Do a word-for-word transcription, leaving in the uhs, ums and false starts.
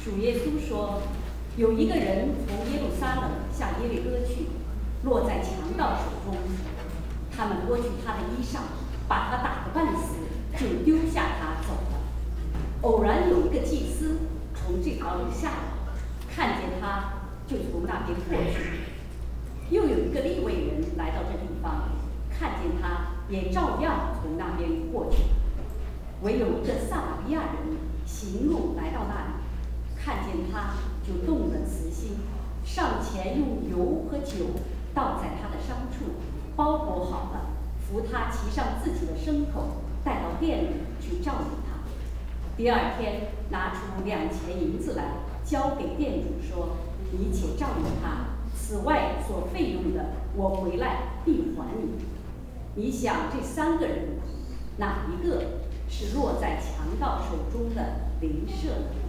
主耶稣说，有一个人从耶路撒冷下耶利哥去，落在强盗手中，他们剥去他的衣裳，把他打个半死，就丢下他走了。偶然有一个祭司从这条路下来，看见他，就从那边过去。又有一个利未人来到这地方，看见他，也照样从那边过去。唯有一个撒玛利亚人行路来到那里，看见他，就动了慈心，上前用油和酒倒在他的伤处，包裹好了，扶他骑上自己的牲口，带到店里去照应他。第二天拿出两钱银子来，交给店主说：“你且照应他，此外所费用的，我回来必还你。”你想这三个人，哪一个是落在强盗手中的邻舍呢？